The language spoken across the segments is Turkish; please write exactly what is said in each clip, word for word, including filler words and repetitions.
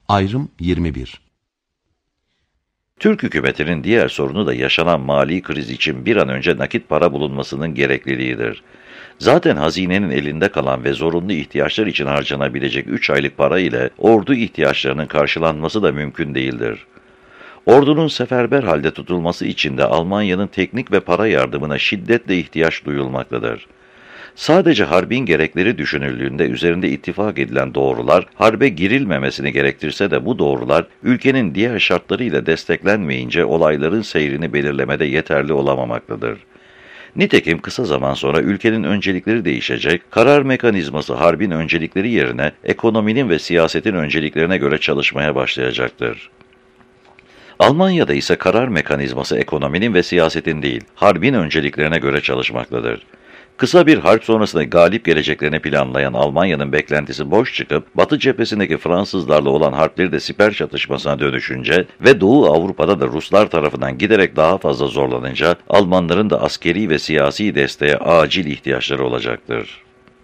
Ayrım yirmi bir. Türk hükümetinin diğer sorunu da yaşanan mali kriz için bir an önce nakit para bulunmasının gerekliliğidir. Zaten hazinenin elinde kalan ve zorunlu ihtiyaçlar için harcanabilecek üç aylık para ile ordu ihtiyaçlarının karşılanması da mümkün değildir. Ordunun seferber halde tutulması için de Almanya'nın teknik ve para yardımına şiddetle ihtiyaç duyulmaktadır. Sadece harbin gerekleri düşünüldüğünde üzerinde ittifak edilen doğrular, harbe girilmemesini gerektirse de bu doğrular, ülkenin diğer şartlarıyla desteklenmeyince olayların seyrini belirlemede yeterli olamamaktadır. Nitekim kısa zaman sonra ülkenin öncelikleri değişecek, karar mekanizması harbin öncelikleri yerine ekonominin ve siyasetin önceliklerine göre çalışmaya başlayacaktır. Almanya'da ise karar mekanizması ekonominin ve siyasetin değil, harbin önceliklerine göre çalışmaktadır. Kısa bir harp sonrasında galip geleceklerini planlayan Almanya'nın beklentisi boş çıkıp, Batı cephesindeki Fransızlarla olan harpleri de siper çatışmasına dönüşünce ve Doğu Avrupa'da da Ruslar tarafından giderek daha fazla zorlanınca, Almanların da askeri ve siyasi desteğe acil ihtiyaçları olacaktır.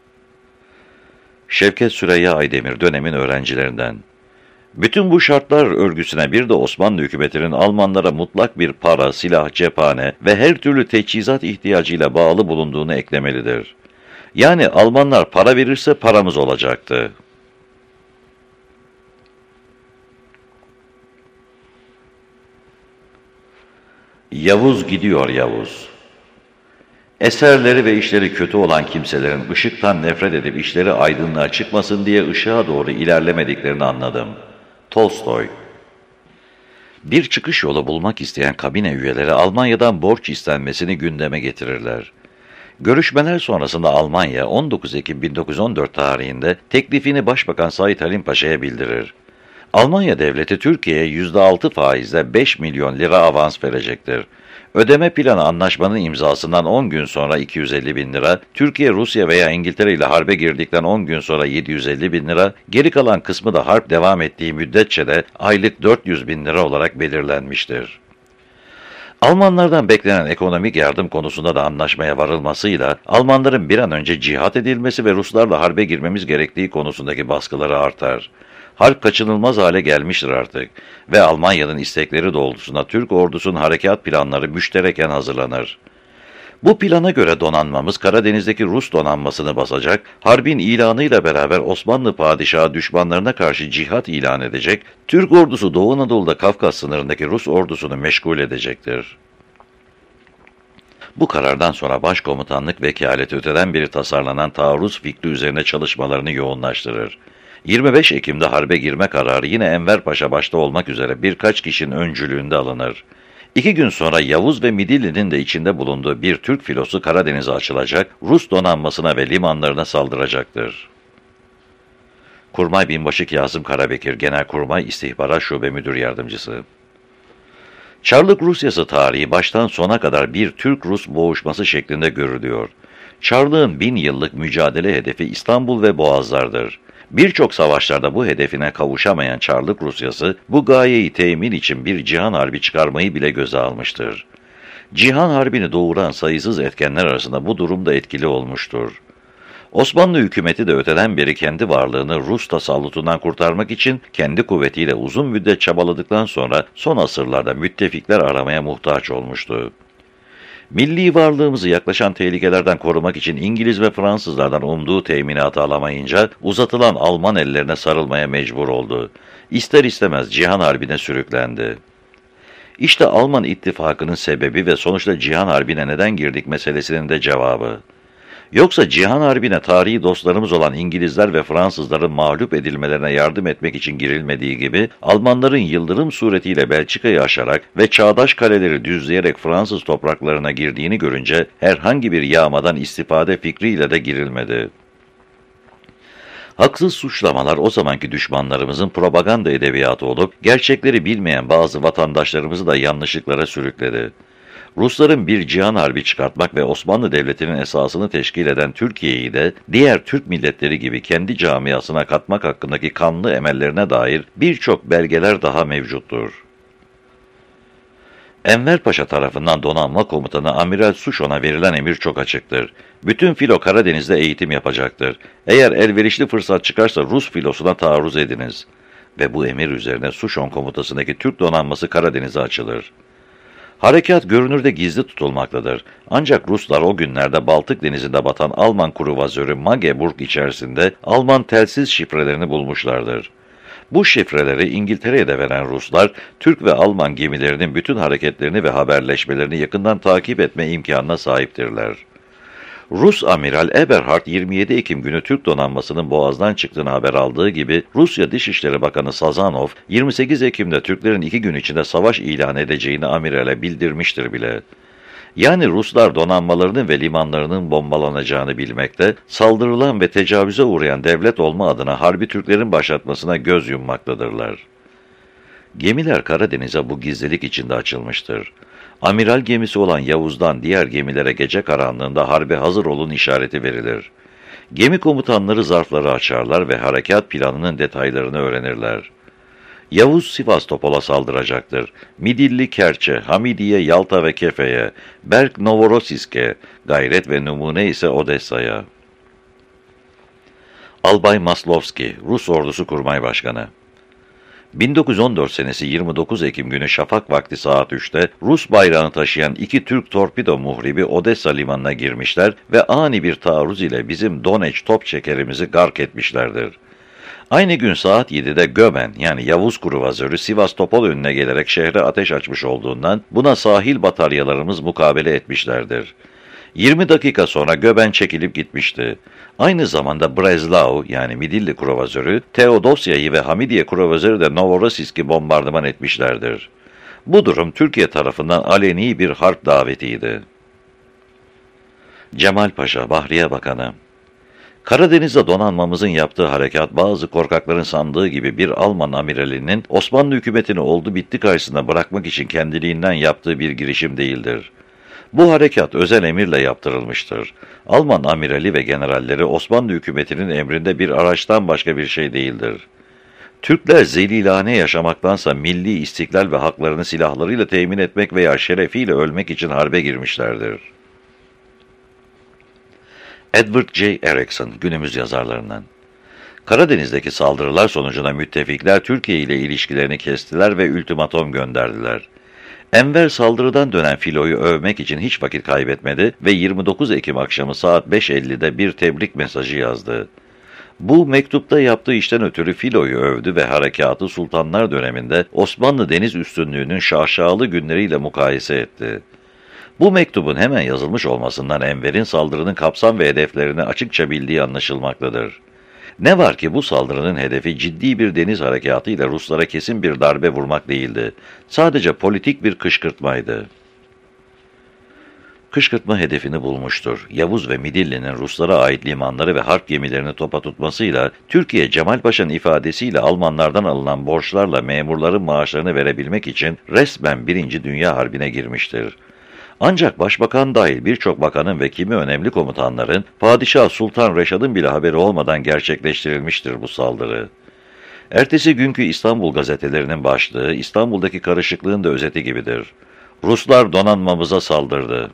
Şevket Süreyya Aydemir dönemin öğrencilerinden. Bütün bu şartlar örgüsüne bir de Osmanlı hükümetinin Almanlara mutlak bir para, silah, cephane ve her türlü teçhizat ihtiyacıyla bağlı bulunduğunu eklemelidir. Yani Almanlar para verirse paramız olacaktı. Yavuz gidiyor Yavuz. Eserleri ve işleri kötü olan kimselerin ışıktan nefret edip işleri aydınlığa çıkmasın diye ışığa doğru ilerlemediklerini anladım. Tolstoy. Bir çıkış yolu bulmak isteyen kabine üyeleri Almanya'dan borç istenmesini gündeme getirirler. Görüşmeler sonrasında Almanya on dokuz Ekim bin dokuz yüz on dört tarihinde teklifini Başbakan Said Halim Paşa'ya bildirir. Almanya devleti Türkiye'ye yüzde altı faizle beş milyon lira avans verecektir. Ödeme planı anlaşmanın imzasından on gün sonra iki yüz elli bin lira, Türkiye, Rusya veya İngiltere ile harbe girdikten on gün sonra yedi yüz elli bin lira, geri kalan kısmı da harp devam ettiği müddetçe de aylık dört yüz bin lira olarak belirlenmiştir. Almanlardan beklenen ekonomik yardım konusunda da anlaşmaya varılmasıyla, Almanların bir an önce cihat edilmesi ve Ruslarla harbe girmemiz gerektiği konusundaki baskıları artar. Harp kaçınılmaz hale gelmiştir artık ve Almanya'nın istekleri doğrultusunda Türk ordusunun harekat planları müştereken hazırlanır. Bu plana göre donanmamız Karadeniz'deki Rus donanmasını basacak, harbin ilanıyla beraber Osmanlı padişahı düşmanlarına karşı cihat ilan edecek, Türk ordusu Doğu Anadolu'da Kafkas sınırındaki Rus ordusunu meşgul edecektir. Bu karardan sonra başkomutanlık vekaleti öteden beri tasarlanan taarruz fikri üzerine çalışmalarını yoğunlaştırır. yirmi beş Ekim'de harbe girme kararı yine Enver Paşa başta olmak üzere birkaç kişinin öncülüğünde alınır. İki gün sonra Yavuz ve Midilli'nin de içinde bulunduğu bir Türk filosu Karadeniz'e açılacak, Rus donanmasına ve limanlarına saldıracaktır. Kurmay Binbaşı Kazım Karabekir, Genelkurmay İstihbarat Şube Müdür Yardımcısı. Çarlık Rusyası tarihi baştan sona kadar bir Türk-Rus boğuşması şeklinde görülüyor. Çarlık'ın bin yıllık mücadele hedefi İstanbul ve Boğazlar'dır. Birçok savaşlarda bu hedefine kavuşamayan Çarlık Rusyası, bu gayeyi temin için bir cihan harbi çıkarmayı bile göze almıştır. Cihan harbini doğuran sayısız etkenler arasında bu durum da etkili olmuştur. Osmanlı hükümeti de öteden beri kendi varlığını Rus tasallutundan kurtarmak için kendi kuvvetiyle uzun müddet çabaladıktan sonra son asırlarda müttefikler aramaya muhtaç olmuştu. Milli varlığımızı yaklaşan tehlikelerden korumak için İngiliz ve Fransızlardan umduğu teminatı alamayınca uzatılan Alman ellerine sarılmaya mecbur oldu. İster istemez Cihan Harbi'ne sürüklendi. İşte Alman ittifakının sebebi ve sonuçta Cihan Harbi'ne neden girdik meselesinin de cevabı. Yoksa Cihan Harbi'ne tarihi dostlarımız olan İngilizler ve Fransızların mağlup edilmelerine yardım etmek için girilmediği gibi, Almanların yıldırım suretiyle Belçika'yı aşarak ve çağdaş kaleleri düzleyerek Fransız topraklarına girdiğini görünce herhangi bir yağmadan istifade fikriyle de girilmedi. Haksız suçlamalar o zamanki düşmanlarımızın propaganda edebiyatı olup, gerçekleri bilmeyen bazı vatandaşlarımızı da yanlışlıklara sürükledi. Rusların bir cihan harbi çıkartmak ve Osmanlı Devleti'nin esasını teşkil eden Türkiye'yi de diğer Türk milletleri gibi kendi camiasına katmak hakkındaki kanlı emellerine dair birçok belgeler daha mevcuttur. Enver Paşa tarafından donanma komutanı Amiral Suşon'a verilen emir çok açıktır. Bütün filo Karadeniz'de eğitim yapacaktır. Eğer elverişli fırsat çıkarsa Rus filosuna taarruz ediniz. ve bu emir üzerine Suşon komutasındaki Türk donanması Karadeniz'e açılır. Harekat görünürde gizli tutulmaktadır. Ancak Ruslar o günlerde Baltık denizinde batan Alman kruvazörü Magdeburg içerisinde Alman telsiz şifrelerini bulmuşlardır. Bu şifreleri İngiltere'ye de veren Ruslar, Türk ve Alman gemilerinin bütün hareketlerini ve haberleşmelerini yakından takip etme imkanına sahiptirler. Rus Amiral Eberhard yirmi yedi Ekim günü Türk donanmasının Boğaz'dan çıktığını haber aldığı gibi Rusya Dışişleri Bakanı Sazanov yirmi sekiz Ekim'de Türklerin iki gün içinde savaş ilan edeceğini amirale bildirmiştir bile. Yani Ruslar donanmalarının ve limanlarının bombalanacağını bilmekte, saldırılan ve tecavüze uğrayan devlet olma adına harbi Türklerin başlatmasına göz yummaktadırlar. Gemiler Karadeniz'e bu gizlilik içinde açılmıştır. Amiral gemisi olan Yavuz'dan diğer gemilere gece karanlığında harbe hazır olun işareti verilir. Gemi komutanları zarfları açarlar ve harekat planının detaylarını öğrenirler. Yavuz Sivastopol'a saldıracaktır. Midilli Kerçe, Hamidiye, Yalta ve Kefe'ye, Berk Novorossiysk'e, Gayret ve Numune ise Odessa'ya. Albay Maslovski, Rus Ordusu Kurmay Başkanı. bin dokuz yüz on dört senesi yirmi dokuz Ekim günü şafak vakti saat üçte Rus bayrağını taşıyan iki Türk torpido muhribi Odessa limanına girmişler ve ani bir taarruz ile bizim Doneç top çekerimizi gark etmişlerdir. Aynı gün saat yedide Göben yani Yavuz kruvazörü Sivastopol önüne gelerek şehre ateş açmış olduğundan buna sahil bataryalarımız mukabele etmişlerdir. yirmi dakika sonra Göben çekilip gitmişti. Aynı zamanda Breslau yani Midilli kruvazörü, Teodosya'yı ve Hamidiye kruvazörü de Novorossiysk'i bombardıman etmişlerdir. Bu durum Türkiye tarafından aleni bir harp davetiydi. Cemal Paşa, Bahriye Bakanı. Karadeniz'de donanmamızın yaptığı harekat bazı korkakların sandığı gibi bir Alman amiralinin Osmanlı hükümetini oldu bitti karşısına bırakmak için kendiliğinden yaptığı bir girişim değildir. Bu harekat özel emirle yaptırılmıştır. Alman amirali ve generalleri Osmanlı hükümetinin emrinde bir araçtan başka bir şey değildir. Türkler zelilane yaşamaktansa milli istiklal ve haklarını silahlarıyla temin etmek veya şerefiyle ölmek için harbe girmişlerdir. Edward J. Erickson, günümüz yazarlarından. Karadeniz'deki saldırılar sonucunda müttefikler Türkiye ile ilişkilerini kestiler ve ultimatom gönderdiler. Enver saldırıdan dönen filoyu övmek için hiç vakit kaybetmedi ve yirmi dokuz Ekim akşamı saat beş ellide bir tebrik mesajı yazdı. Bu mektupta yaptığı işten ötürü filoyu övdü ve harekatı Sultanlar döneminde Osmanlı deniz üstünlüğünün şaşalı günleriyle mukayese etti. Bu mektubun hemen yazılmış olmasından Enver'in saldırının kapsam ve hedeflerini açıkça bildiği anlaşılmaktadır. Ne var ki bu saldırının hedefi ciddi bir deniz harekatı ile Ruslara kesin bir darbe vurmak değildi. Sadece politik bir kışkırtmaydı. Kışkırtma hedefini bulmuştur. Yavuz ve Midilli'nin Ruslara ait limanları ve harp gemilerini topa tutmasıyla, Türkiye Cemal Paşa'nın ifadesiyle Almanlardan alınan borçlarla memurların maaşlarını verebilmek için resmen Birinci Dünya Harbi'ne girmiştir. Ancak başbakan dahil birçok bakanın ve kimi önemli komutanların Padişah Sultan Reşad'ın bile haberi olmadan gerçekleştirilmiştir bu saldırı. Ertesi günkü İstanbul gazetelerinin başlığı İstanbul'daki karışıklığın da özeti gibidir. Ruslar donanmamıza saldırdı.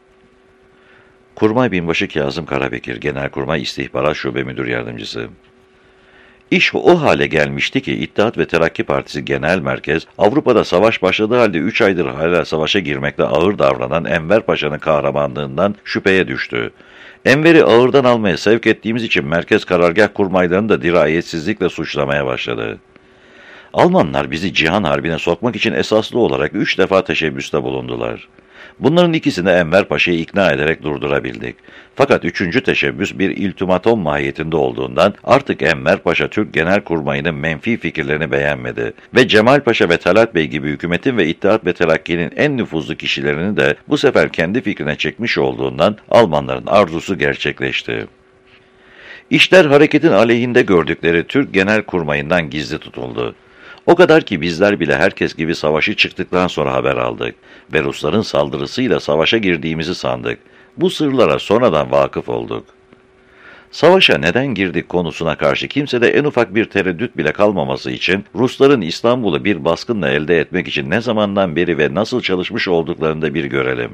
Kurmay Binbaşı Kazım Karabekir, Genelkurmay İstihbarat Şube Müdür Yardımcısı. İş o hale gelmişti ki İttihat ve Terakki Partisi Genel Merkez, Avrupa'da savaş başladığı halde üç aydır hala savaşa girmekte ağır davranan Enver Paşa'nın kahramanlığından şüpheye düştü. Enver'i ağırdan almaya sevk ettiğimiz için merkez karargah kurmaylarını da dirayetsizlikle suçlamaya başladı. Almanlar bizi Cihan Harbi'ne sokmak için esaslı olarak üç defa teşebbüste bulundular. Bunların ikisini Enver Paşa'yı ikna ederek durdurabildik. Fakat üçüncü teşebbüs bir ultimatom mahiyetinde olduğundan artık Enver Paşa Türk Genelkurmayı'nın menfi fikirlerini beğenmedi ve Cemal Paşa ve Talat Bey gibi hükümetin ve İttihat ve Terakki'nin en nüfuzlu kişilerini de bu sefer kendi fikrine çekmiş olduğundan Almanların arzusu gerçekleşti. İşler hareketin aleyhinde gördükleri Türk Genelkurmayı'ndan gizli tutuldu. O kadar ki bizler bile herkes gibi savaşı çıktıktan sonra haber aldık ve Rusların saldırısıyla savaşa girdiğimizi sandık. Bu sırlara sonradan vakıf olduk. Savaşa neden girdik konusuna karşı kimsede en ufak bir tereddüt bile kalmaması için Rusların İstanbul'u bir baskınla elde etmek için ne zamandan beri ve nasıl çalışmış olduklarını da bir görelim.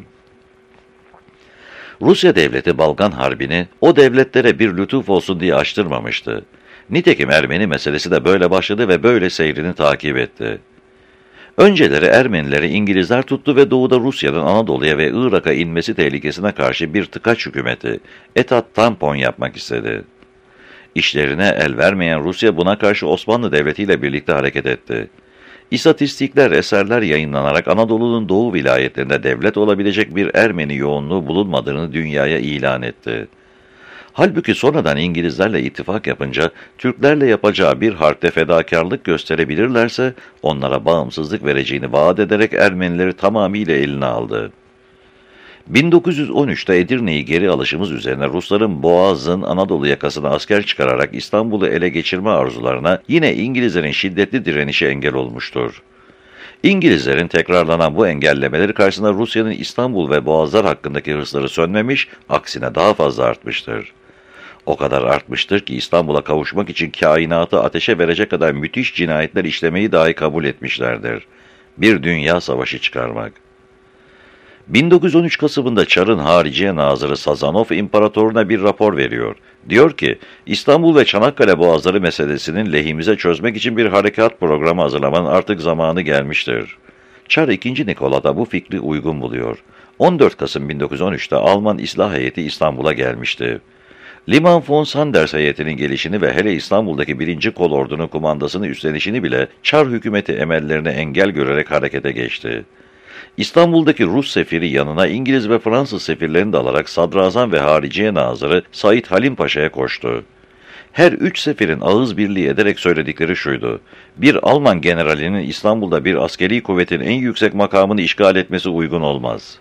Rusya devleti Balkan Harbi'ni o devletlere bir lütuf olsun diye açtırmamıştı. Nitekim Ermeni meselesi de böyle başladı ve böyle seyrini takip etti. Önceleri Ermenileri İngilizler tuttu ve doğuda Rusya'nın Anadolu'ya ve Irak'a inmesi tehlikesine karşı bir tıkaç hükümeti, etat tampon yapmak istedi. İşlerine el vermeyen Rusya buna karşı Osmanlı Devleti ile birlikte hareket etti. İstatistikler, eserler yayınlanarak Anadolu'nun doğu vilayetlerinde devlet olabilecek bir Ermeni yoğunluğu bulunmadığını dünyaya ilan etti. Halbuki sonradan İngilizlerle ittifak yapınca Türklerle yapacağı bir harpte fedakarlık gösterebilirlerse onlara bağımsızlık vereceğini vaat ederek Ermenileri tamamıyla eline aldı. bin dokuz yüz on üçte Edirne'yi geri alışımız üzerine Rusların Boğaz'ın Anadolu yakasına asker çıkararak İstanbul'u ele geçirme arzularına yine İngilizlerin şiddetli direnişi engel olmuştur. İngilizlerin tekrarlanan bu engellemeleri karşısında Rusya'nın İstanbul ve Boğazlar hakkındaki hırsları sönmemiş, aksine daha fazla artmıştır. O kadar artmıştır ki İstanbul'a kavuşmak için kainatı ateşe verecek kadar müthiş cinayetler işlemeyi dahi kabul etmişlerdir. Bir dünya savaşı çıkarmak. bin dokuz yüz on üç Kasım'ında Çar'ın Hariciye Nazırı Sazanov imparatoruna bir rapor veriyor. Diyor ki, İstanbul ve Çanakkale Boğazları meselesinin lehimize çözmek için bir harekat programı hazırlamanın artık zamanı gelmiştir. Çar ikinci. Nikola da bu fikri uygun buluyor. on dört Kasım bin dokuz yüz on üçte Alman İslah Heyeti İstanbul'a gelmişti. Liman von Sanders heyetinin gelişini ve hele İstanbul'daki birinci Kolordu'nun kumandasını üstlenişini bile Çar hükümeti emellerine engel görerek harekete geçti. İstanbul'daki Rus sefiri yanına İngiliz ve Fransız sefirlerini de alarak Sadrazam ve Hariciye Nazırı Said Halim Paşa'ya koştu. Her üç sefirin ağız birliği ederek söyledikleri şuydu: bir Alman generalinin İstanbul'da bir askeri kuvvetin en yüksek makamını işgal etmesi uygun olmaz.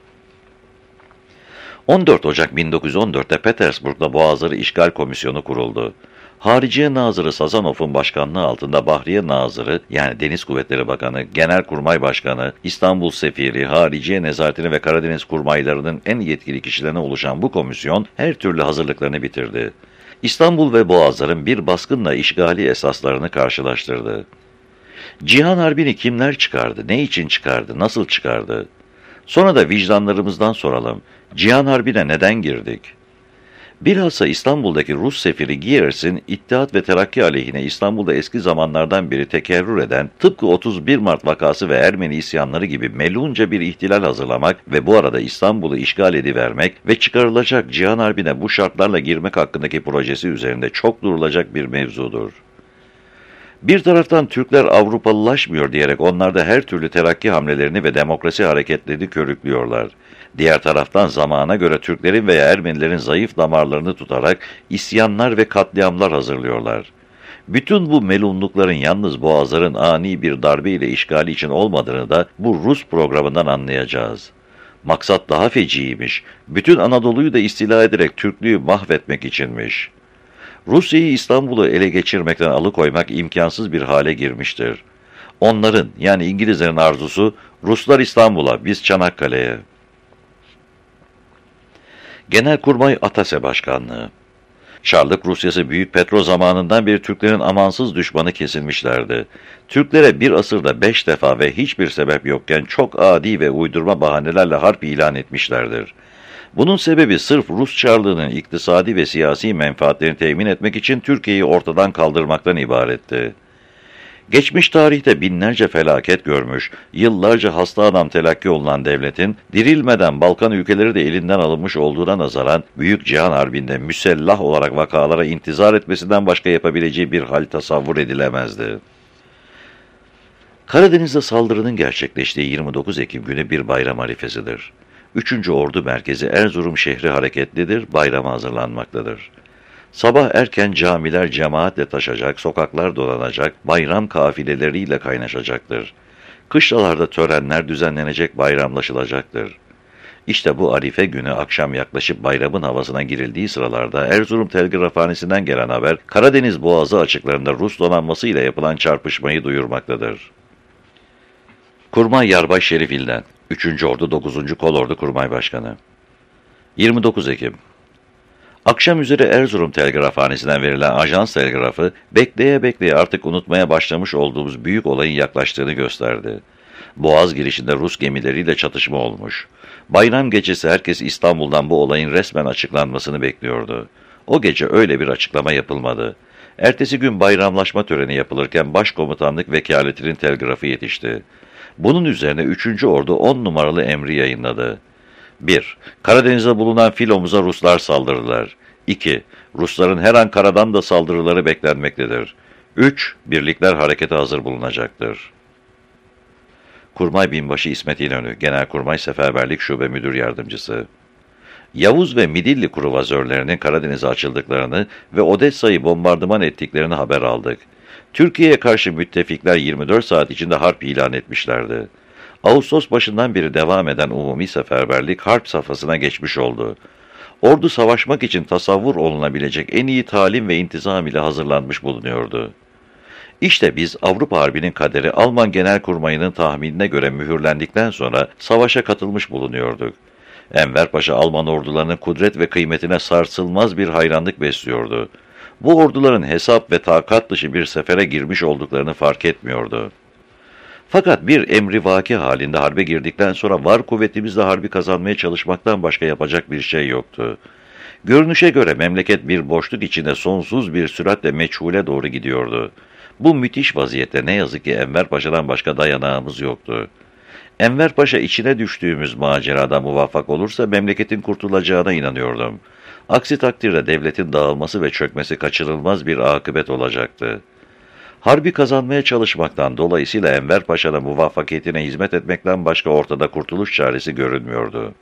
on dört Ocak bin dokuz yüz on dörtte Petersburg'da Boğazları İşgal Komisyonu kuruldu. Hariciye Nazırı Sazanov'un başkanlığı altında Bahriye Nazırı, yani Deniz Kuvvetleri Bakanı, Genelkurmay Başkanı, İstanbul Sefiri, Hariciye Nezaretini ve Karadeniz kurmaylarının en yetkili kişilerine oluşan bu komisyon her türlü hazırlıklarını bitirdi. İstanbul ve Boğazların bir baskınla işgali esaslarını karşılaştırdı. Cihan Harbi'ni kimler çıkardı, ne için çıkardı, nasıl çıkardı? Sonra da vicdanlarımızdan soralım, Cihan Harbi'ne neden girdik? Bilhassa İstanbul'daki Rus sefiri Giers'in İttihat ve Terakki aleyhine İstanbul'da eski zamanlardan beri tekerrür eden tıpkı otuz bir Mart vakası ve Ermeni isyanları gibi melunca bir ihtilal hazırlamak ve bu arada İstanbul'u işgal edivermek ve çıkarılacak Cihan Harbi'ne bu şartlarla girmek hakkındaki projesi üzerinde çok durulacak bir mevzudur. Bir taraftan Türkler Avrupalılaşmıyor diyerek onlarda her türlü terakki hamlelerini ve demokrasi hareketlerini körüklüyorlar. Diğer taraftan zamana göre Türklerin veya Ermenilerin zayıf damarlarını tutarak isyanlar ve katliamlar hazırlıyorlar. Bütün bu melunlukların yalnız Boğazların ani bir darbe ile işgali için olmadığını da bu Rus programından anlayacağız. Maksat daha feciymiş, bütün Anadolu'yu da istila ederek Türklüğü mahvetmek içinmiş. Rusya'yı İstanbul'u ele geçirmekten alıkoymak imkansız bir hale girmiştir. Onların, yani İngilizlerin arzusu, Ruslar İstanbul'a, biz Çanakkale'ye. Genelkurmay Atase Başkanlığı. Çarlık Rusyası Büyük Petro zamanından beri Türklerin amansız düşmanı kesilmişlerdi. Türklere bir asırda beş defa ve hiçbir sebep yokken çok adi ve uydurma bahanelerle harp ilan etmişlerdir. Bunun sebebi sırf Rus Çarlığı'nın iktisadi ve siyasi menfaatlerini temin etmek için Türkiye'yi ortadan kaldırmaktan ibaretti. Geçmiş tarihte binlerce felaket görmüş, yıllarca hasta adam telakki olunan devletin, dirilmeden Balkan ülkeleri de elinden alınmış olduğuna nazaran, Büyük Cihan Harbi'nde müsellah olarak vakalara intizar etmesinden başka yapabileceği bir hal tasavvur edilemezdi. Karadeniz'de saldırının gerçekleştiği yirmi dokuz Ekim günü bir bayram arifesidir. Üçüncü Ordu Merkezi Erzurum şehri hareketlidir, bayrama hazırlanmaktadır. Sabah erken camiler cemaatle taşacak, sokaklar dolanacak, bayram kafileleriyle kaynaşacaktır. Kışlalarda törenler düzenlenecek, bayramlaşılacaktır. İşte bu arife günü akşam yaklaşıp bayramın havasına girildiği sıralarda Erzurum Telgrafhanesi'nden gelen haber, Karadeniz Boğazı açıklarında Rus donanması ile yapılan çarpışmayı duyurmaktadır. Kurmay Yarbay Şerif İlden, üçüncü Ordu dokuzuncu Kolordu Kurmay Başkanı. yirmi dokuz Ekim. Akşam üzeri Erzurum Telgrafhanesi'nden verilen ajans telgrafı, bekleye bekleye artık unutmaya başlamış olduğumuz büyük olayın yaklaştığını gösterdi. Boğaz girişinde Rus gemileriyle çatışma olmuş. Bayram gecesi herkes İstanbul'dan bu olayın resmen açıklanmasını bekliyordu. O gece öyle bir açıklama yapılmadı. Ertesi gün bayramlaşma töreni yapılırken başkomutanlık vekaletinin telgrafı yetişti. Bunun üzerine üçüncü Ordu on numaralı emri yayınladı. bir. Karadeniz'de bulunan filomuza Ruslar saldırdılar. iki. Rusların her an karadan da saldırıları beklenmektedir. üç. Birlikler harekete hazır bulunacaktır. Kurmay Binbaşı İsmet İnönü, Genelkurmay Seferberlik Şube Müdür Yardımcısı. Yavuz ve Midilli kruvazörlerinin Karadeniz'e açıldıklarını ve Odessa'yı bombardıman ettiklerini haber aldık. Türkiye'ye karşı müttefikler yirmi dört saat içinde harp ilan etmişlerdi. Ağustos başından beri devam eden umumi seferberlik harp safhasına geçmiş oldu. Ordu savaşmak için tasavvur olunabilecek en iyi talim ve intizam ile hazırlanmış bulunuyordu. İşte biz Avrupa Harbi'nin kaderi Alman Genelkurmayı'nın tahminine göre mühürlendikten sonra savaşa katılmış bulunuyorduk. Enver Paşa Alman ordularının kudret ve kıymetine sarsılmaz bir hayranlık besliyordu. Bu orduların hesap ve takat dışı bir sefere girmiş olduklarını fark etmiyordu. Fakat bir emri vaki halinde harbe girdikten sonra var kuvvetimizle harbi kazanmaya çalışmaktan başka yapacak bir şey yoktu. Görünüşe göre memleket bir boşluk içinde sonsuz bir süratle meçhule doğru gidiyordu. Bu müthiş vaziyette ne yazık ki Enver Paşa'dan başka dayanağımız yoktu. Enver Paşa içine düştüğümüz macerada muvaffak olursa memleketin kurtulacağına inanıyordum. Aksi takdirde devletin dağılması ve çökmesi kaçınılmaz bir akıbet olacaktı. Harbi kazanmaya çalışmaktan dolayısıyla Enver Paşa'nın muvaffakiyetine hizmet etmekten başka ortada kurtuluş çaresi görünmüyordu.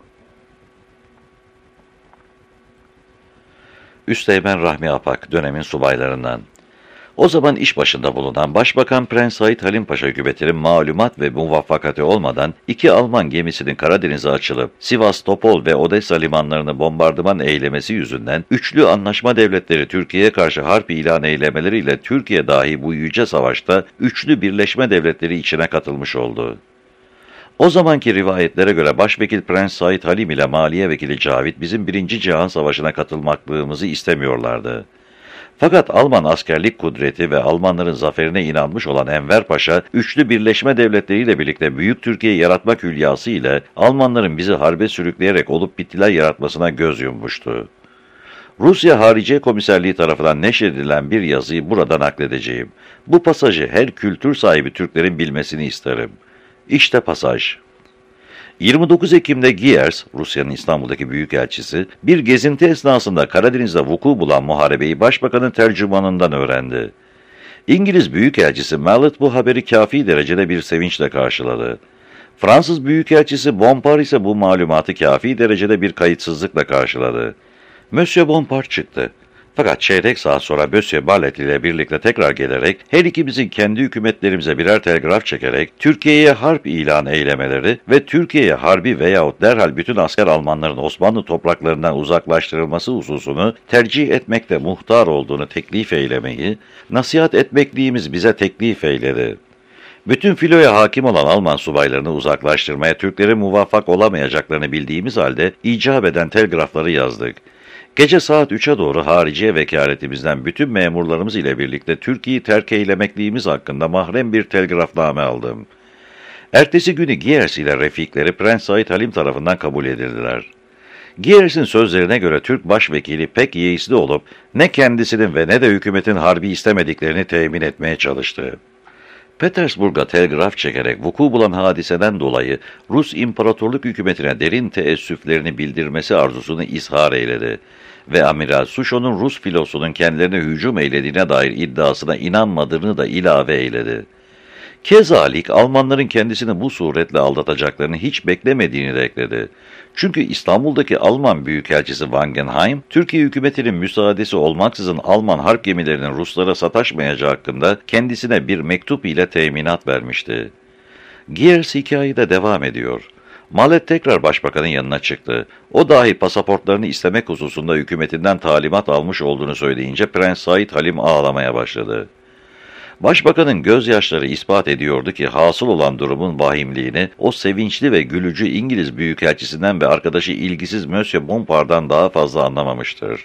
Üsteğmen Rahmi Apak, dönemin subaylarından. O zaman iş başında bulunan Başbakan Prens Said Halim Paşa hükümetinin malumat ve muvaffakati olmadan iki Alman gemisinin Karadeniz'e açılıp Sivas, Topol ve Odessa limanlarını bombardıman eylemesi yüzünden üçlü anlaşma devletleri Türkiye'ye karşı harp ilan eylemeleriyle Türkiye dahi bu yüce savaşta üçlü birleşme devletleri içine katılmış oldu. O zamanki rivayetlere göre Başvekil Prens Said Halim ile Maliye Vekili Cavit bizim Birinci Cihan Savaşı'na katılmaklığımızı istemiyorlardı. Fakat Alman askerlik kudreti ve Almanların zaferine inanmış olan Enver Paşa, üçlü birleşme devletleriyle birlikte Büyük Türkiye yaratmak hülyası ile Almanların bizi harbe sürükleyerek olup bittiler yaratmasına göz yummuştu. Rusya Hariciye Komiserliği tarafından neşredilen bir yazıyı burada nakledeceğim. Bu pasajı her kültür sahibi Türklerin bilmesini isterim. İşte pasaj. yirmi dokuz Ekim'de Giers, Rusya'nın İstanbul'daki büyükelçisi, bir gezinti esnasında Karadeniz'de vuku bulan muharebeyi başbakanın tercümanından öğrendi. İngiliz büyükelçisi Mallet bu haberi kafi derecede bir sevinçle karşıladı. Fransız büyükelçisi Bompard ise bu malumatı kafi derecede bir kayıtsızlıkla karşıladı. Monsieur Bompard çıktı. Fakat çeyrek saat sonra Monsieur Mallet ile birlikte tekrar gelerek her ikimizin kendi hükümetlerimize birer telgraf çekerek Türkiye'ye harp ilan eylemeleri ve Türkiye'ye harbi veyahut derhal bütün asker Almanların Osmanlı topraklarından uzaklaştırılması hususunu tercih etmekte muhtar olduğunu teklif eylemeyi, nasihat etmekliğimiz bize teklif eyledi. Bütün filoya hakim olan Alman subaylarını uzaklaştırmaya Türklerin muvaffak olamayacaklarını bildiğimiz halde icap eden telgrafları yazdık. Gece saat üçe doğru hariciye vekaletimizden bütün memurlarımız ile birlikte Türkiye'yi terk eylemekliğimiz hakkında mahrem bir telgrafname aldım. Ertesi günü Giers ile refikleri Prens Said Halim tarafından kabul edildiler. Giers'in sözlerine göre Türk başvekili pek yeisli olup ne kendisinin ve ne de hükümetin harbi istemediklerini temin etmeye çalıştı. Petersburg'a telgraf çekerek vuku bulan hadiseden dolayı Rus İmparatorluk hükümetine derin teessüflerini bildirmesi arzusunu izhar eyledi ve Amiral Suşo'nun Rus filosunun kendilerine hücum eylediğine dair iddiasına inanmadığını da ilave eyledi. Kezalik Almanların kendisini bu suretle aldatacaklarını hiç beklemediğini de ekledi. Çünkü İstanbul'daki Alman Büyükelçisi Wangenheim, Türkiye hükümetinin müsaadesi olmaksızın Alman harp gemilerinin Ruslara sataşmayacağı hakkında kendisine bir mektup ile teminat vermişti. Giers hikayede devam ediyor. Mallet tekrar başbakanın yanına çıktı. O dahi pasaportlarını istemek hususunda hükümetinden talimat almış olduğunu söyleyince Prens Said Halim ağlamaya başladı. Başbakanın gözyaşları ispat ediyordu ki hasıl olan durumun vahimliğini o sevinçli ve gülücü İngiliz büyükelçisinden ve arkadaşı ilgisiz Monsieur Bompard'dan daha fazla anlamamıştır.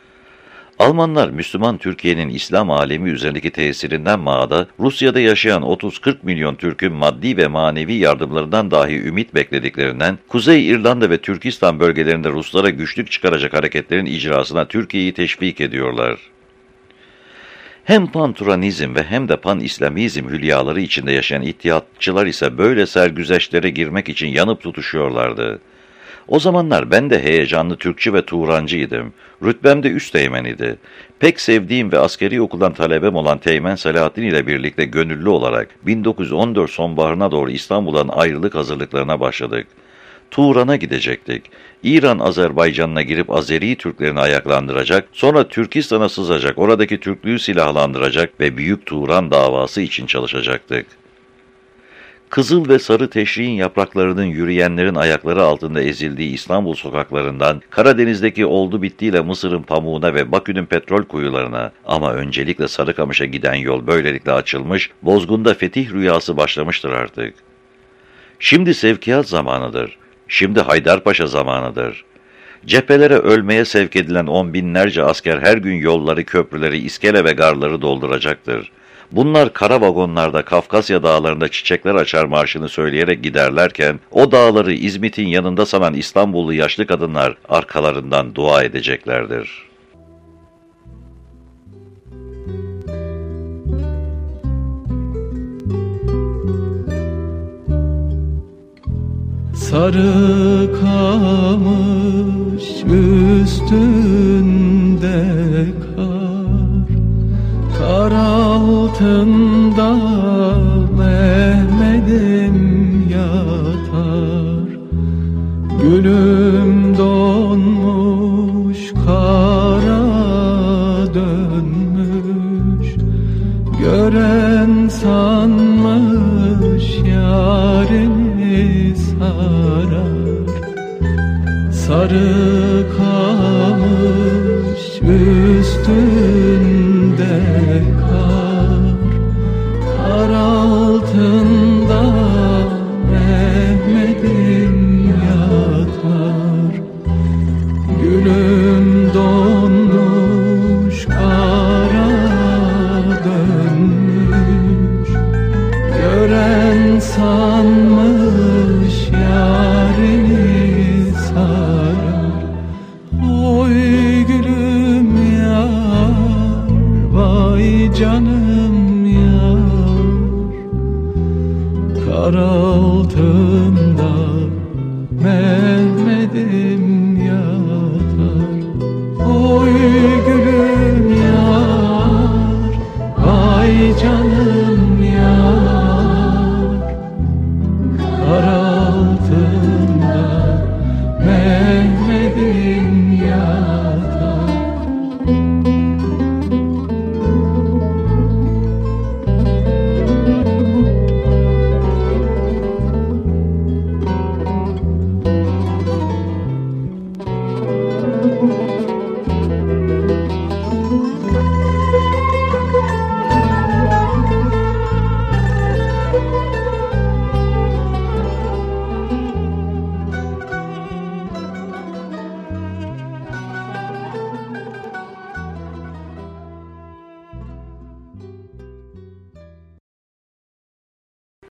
Almanlar Müslüman Türkiye'nin İslam alemi üzerindeki tesirinden maada Rusya'da yaşayan otuz kırk milyon Türk'ün maddi ve manevi yardımlarından dahi ümit beklediklerinden Kuzey İrlanda ve Türkistan bölgelerinde Ruslara güçlük çıkaracak hareketlerin icrasına Türkiye'yi teşvik ediyorlar. Hem Panturanizm ve hem de Pan-İslamizm hülyaları içinde yaşayan İttihatçılar ise böyle sergüzeştlere girmek için yanıp tutuşuyorlardı. O zamanlar ben de heyecanlı Türkçü ve Turancıydım. Rütbem de üsteğmen idi. Pek sevdiğim ve askeri okuldan talebem olan Teğmen Selahattin ile birlikte gönüllü olarak bin dokuz yüz on dört sonbaharına doğru İstanbul'dan ayrılık hazırlıklarına başladık. Turan'a gidecektik. İran Azerbaycan'ına girip Azeri Türklerini ayaklandıracak, sonra Türkistan'a sızacak, oradaki Türklüğü silahlandıracak ve Büyük Turan davası için çalışacaktık. Kızıl ve sarı teşriğin yapraklarının yürüyenlerin ayakları altında ezildiği İstanbul sokaklarından, Karadeniz'deki oldu bittiyle Mısır'ın pamuğuna ve Bakü'nün petrol kuyularına, ama öncelikle Sarıkamış'a giden yol böylelikle açılmış, Bozgun'da fetih rüyası başlamıştır artık. Şimdi sevkiyat zamanıdır. Şimdi Haydarpaşa zamanıdır. Cephelere ölmeye sevk edilen on binlerce asker her gün yolları, köprüleri, iskele ve garları dolduracaktır. Bunlar kara vagonlarda Kafkasya dağlarında çiçekler açar marşını söyleyerek giderlerken, o dağları İzmit'in yanında sanan İstanbullu yaşlı kadınlar arkalarından dua edeceklerdir. Sarıkamış üstünde kar, kar altında Mehmet'im yatar. Gülüm donmuş, kara dönmüş, gören sanmış yarini sarar. Sarıkamış üstünde kar, kar altında Mehmet'im yatar. Gülüm donmuş, kara dönmüş, gören sanmış yarini sarar. Oy gülüm yar, vay canım yar, kar altında Mehmet'im yatar. Oy gülüm yar, vay canım